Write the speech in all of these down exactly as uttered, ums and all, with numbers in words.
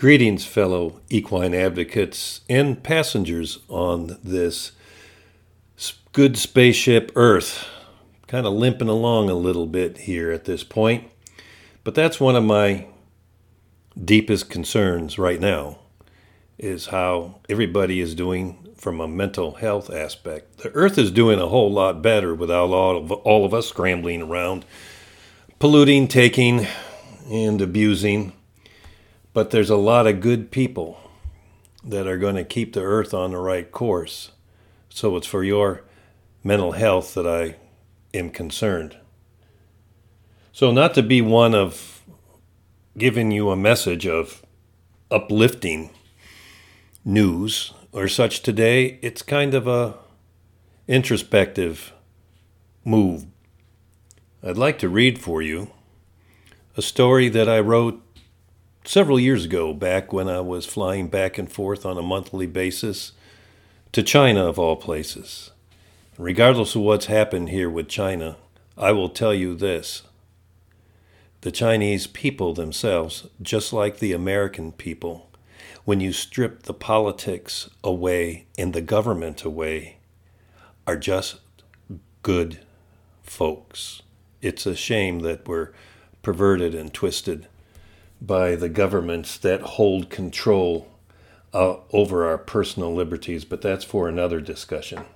Greetings, fellow equine advocates and passengers on this good spaceship Earth. Kind of limping along a little bit here at this point, but that's one of my deepest concerns right now, is how everybody is doing from a mental health aspect. The Earth is doing a whole lot better without all of, all of us scrambling around, polluting, taking, and abusing. But there's a lot of good people that are going to keep the Earth on the right course. So it's for your mental health that I am concerned. So not to be one of giving you a message of uplifting news or such today, it's kind of a introspective move. I'd like to read for you a story that I wrote several years ago, back when I was flying back and forth on a monthly basis to China, of all places. Regardless of what's happened here with China, I will tell you this. The Chinese people themselves, just like the American people, when you strip the politics away and the government away, are just good folks. It's a shame that we're perverted and twisted by the governments that hold control uh, over our personal liberties, but that's for another discussion.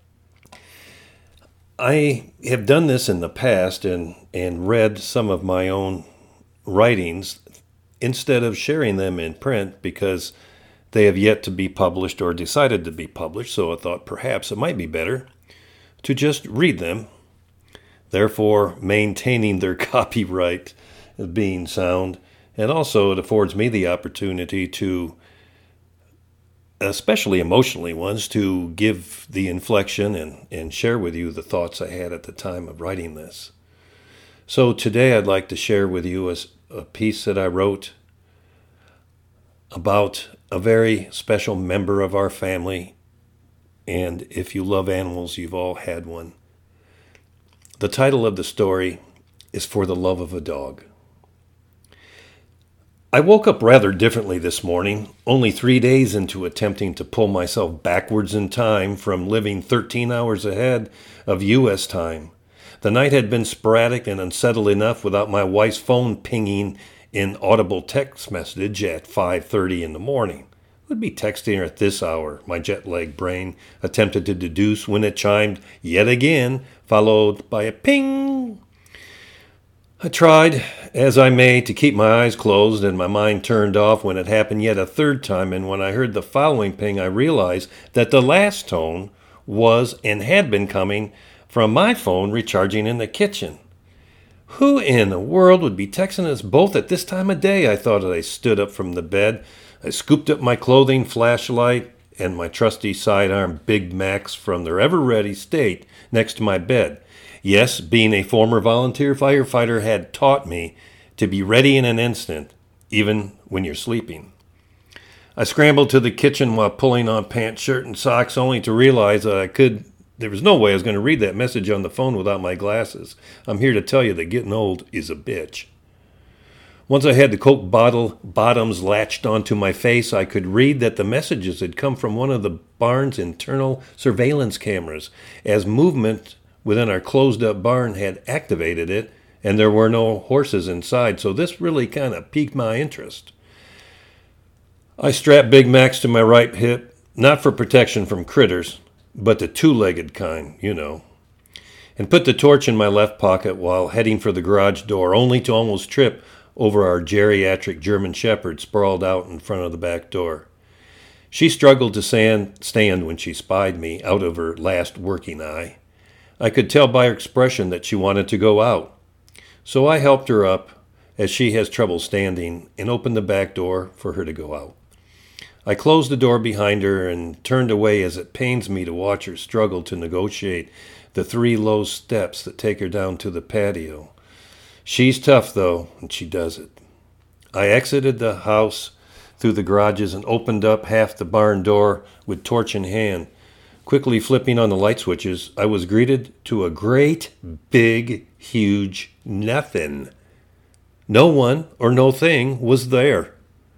I have done this in the past and, and read some of my own writings instead of sharing them in print because they have yet to be published or decided to be published, so I thought perhaps it might be better to just read them, therefore maintaining their copyright as being sound. And also it affords me the opportunity to, especially emotionally ones, to give the inflection and, and share with you the thoughts I had at the time of writing this. So today I'd like to share with you a, a piece that I wrote about a very special member of our family. And if you love animals, you've all had one. The title of the story is For the Love of a Dog. I woke up rather differently this morning, only three days into attempting to pull myself backwards in time from living thirteen hours ahead of U S time. The night had been sporadic and unsettled enough without my wife's phone pinging in audible text message at five thirty in the morning. Who would be texting her at this hour? My jet-lagged brain attempted to deduce when it chimed yet again, followed by a ping. I tried, as I may, to keep my eyes closed and my mind turned off when it happened yet a third time, and when I heard the following ping, I realized that the last tone was and had been coming from my phone recharging in the kitchen. Who in the world would be texting us both at this time of day? I thought as I stood up from the bed. I scooped up my clothing, flashlight, and my trusty sidearm Big Macs from their ever-ready state next to my bed. Yes, being a former volunteer firefighter had taught me to be ready in an instant, even when you're sleeping. I scrambled to the kitchen while pulling on pants, shirt, and socks, only to realize that I could, there was no way I was going to read that message on the phone without my glasses. I'm here to tell you that getting old is a bitch. Once I had the Coke bottle bottoms latched onto my face, I could read that the messages had come from one of the barn's internal surveillance cameras, as movement within our closed-up barn had activated it, and there were no horses inside, so this really kind of piqued my interest. I strapped Big Macs to my right hip, not for protection from critters, but the two-legged kind, you know, and put the torch in my left pocket while heading for the garage door, only to almost trip over our geriatric German Shepherd sprawled out in front of the back door. She struggled to stand, stand when she spied me out of her last working eye. I could tell by her expression that she wanted to go out. So I helped her up, as she has trouble standing, and opened the back door for her to go out. I closed the door behind her and turned away as it pains me to watch her struggle to negotiate the three low steps that take her down to the patio. She's tough, though, and she does it. I exited the house through the garages and opened up half the barn door with torch in hand. Quickly flipping on the light switches, I was greeted to a great, big, huge nothing. No one or no thing was there.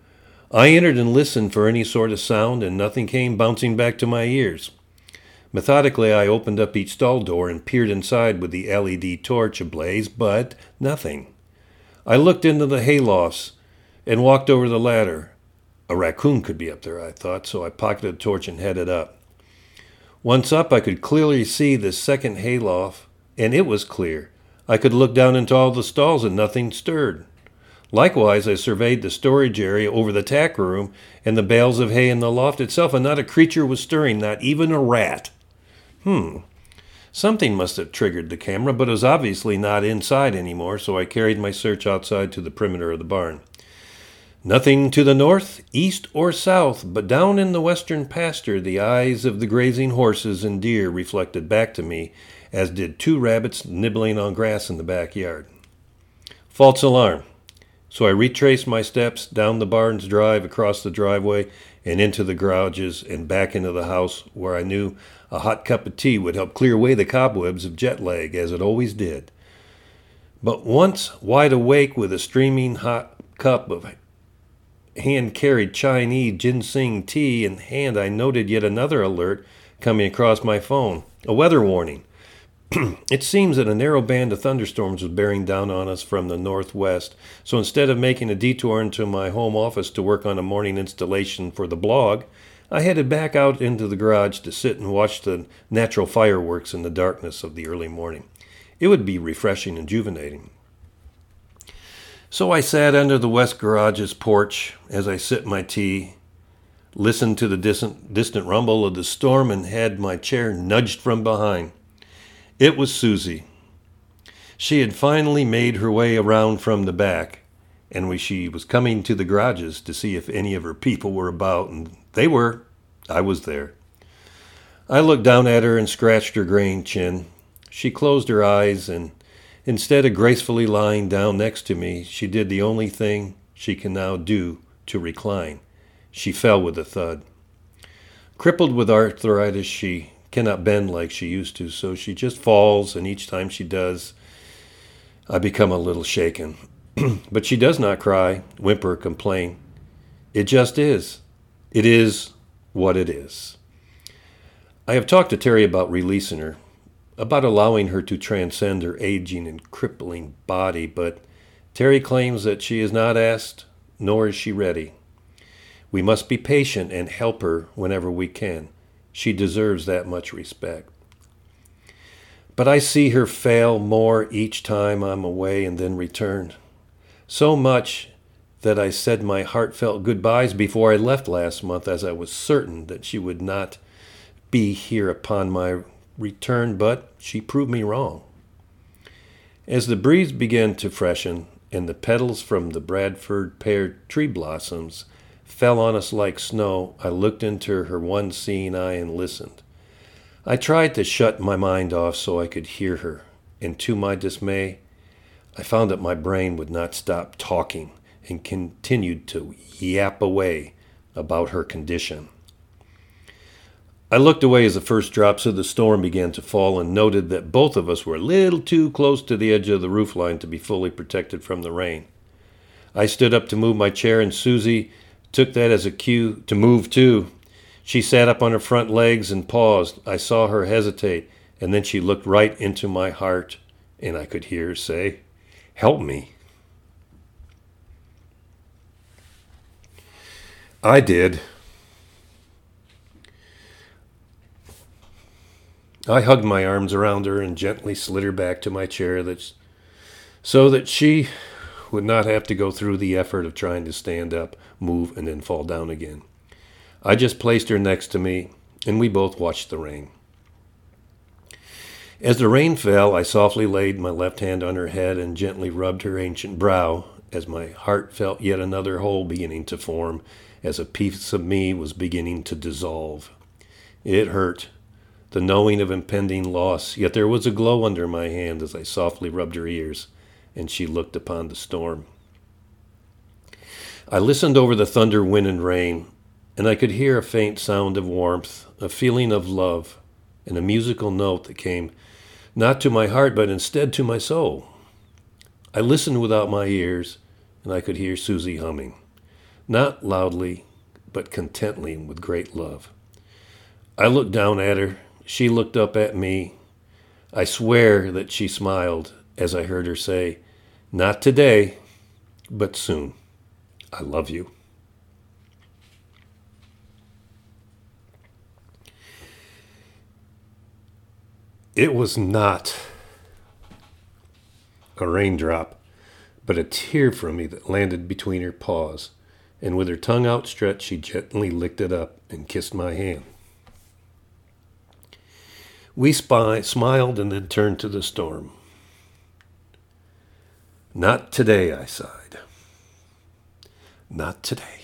I entered and listened for any sort of sound, and nothing came bouncing back to my ears. Methodically, I opened up each stall door and peered inside with the L E D torch ablaze, but nothing. I looked into the haylofts and walked over the ladder. A raccoon could be up there, I thought, so I pocketed the torch and headed up. Once up, I could clearly see the second hayloft, and it was clear. I could look down into all the stalls, and nothing stirred. Likewise, I surveyed the storage area over the tack room and the bales of hay in the loft itself, and not a creature was stirring, not even a rat. Hmm. Something must have triggered the camera, but it was obviously not inside anymore, so I carried my search outside to the perimeter of the barn. Nothing to the north, east, or south, but down in the western pasture the eyes of the grazing horses and deer reflected back to me, as did two rabbits nibbling on grass in the backyard. False alarm. So I retraced my steps down the barn's drive, across the driveway, and into the garages, and back into the house, where I knew a hot cup of tea would help clear away the cobwebs of jet lag, as it always did. But once wide awake with a steaming hot cup of hand-carried Chinese ginseng tea in hand, I noted yet another alert coming across my phone, a weather warning. It seems that a narrow band of thunderstorms was bearing down on us from the northwest, so instead of making a detour into my home office to work on a morning installation for the blog, I headed back out into the garage to sit and watch the natural fireworks in the darkness of the early morning. It would be refreshing and rejuvenating. So I sat under the west garage's porch as I sipped my tea, listened to the distant, distant rumble of the storm, and had my chair nudged from behind. It was Susie. She had finally made her way around from the back, and we, she was coming to the garages to see if any of her people were about, and they were. I was there. I looked down at her and scratched her graying chin. She closed her eyes, and instead of gracefully lying down next to me, she did the only thing she can now do to recline. She fell with a thud. Crippled with arthritis, she cannot bend like she used to, so she just falls, and each time she does, I become a little shaken. But she does not cry, whimper, complain. It just is. It is what it is. I have talked to Terry about releasing her, about allowing her to transcend her aging and crippling body, but Terry claims that she is not asked, nor is she ready. We must be patient and help her whenever we can. She deserves that much respect. But I see her fail more each time I'm away and then return. So much that I said my heartfelt goodbyes before I left last month, as I was certain that she would not be here upon my return, but she proved me wrong. As the breeze began to freshen and the petals from the Bradford pear tree blossoms fell on us like snow, I looked into her one seeing eye and listened. I tried to shut my mind off so I could hear her, and to my dismay, I found that my brain would not stop talking and continued to yap away about her condition. I looked away as the first drops of the storm began to fall and noted that both of us were a little too close to the edge of the roofline to be fully protected from the rain. I stood up to move my chair, and Susie took that as a cue to move too. She sat up on her front legs and paused. I saw her hesitate, and then she looked right into my heart, and I could hear her say, "Help me." I did. I hugged my arms around her and gently slid her back to my chair that's, so that she would not have to go through the effort of trying to stand up, move, and then fall down again. I just placed her next to me, and we both watched the rain. As the rain fell, I softly laid my left hand on her head and gently rubbed her ancient brow, as my heart felt yet another hole beginning to form, as a piece of me was beginning to dissolve. It hurt, the knowing of impending loss, yet there was a glow under my hand as I softly rubbed her ears, and she looked upon the storm. I listened over the thunder, wind, and rain, and I could hear a faint sound of warmth, a feeling of love, and a musical note that came not to my heart, but instead to my soul. I listened without my ears, and I could hear Susie humming. not loudly, but contently and with great love. I looked down at her. She looked up at me. I swear that she smiled as I heard her say, "Not today, but soon. I love you." It was not a raindrop, but a tear from me that landed between her paws, and with her tongue outstretched, she gently licked it up and kissed my hand. We spy, smiled and then turned to the storm. "Not today," I sighed. "Not today."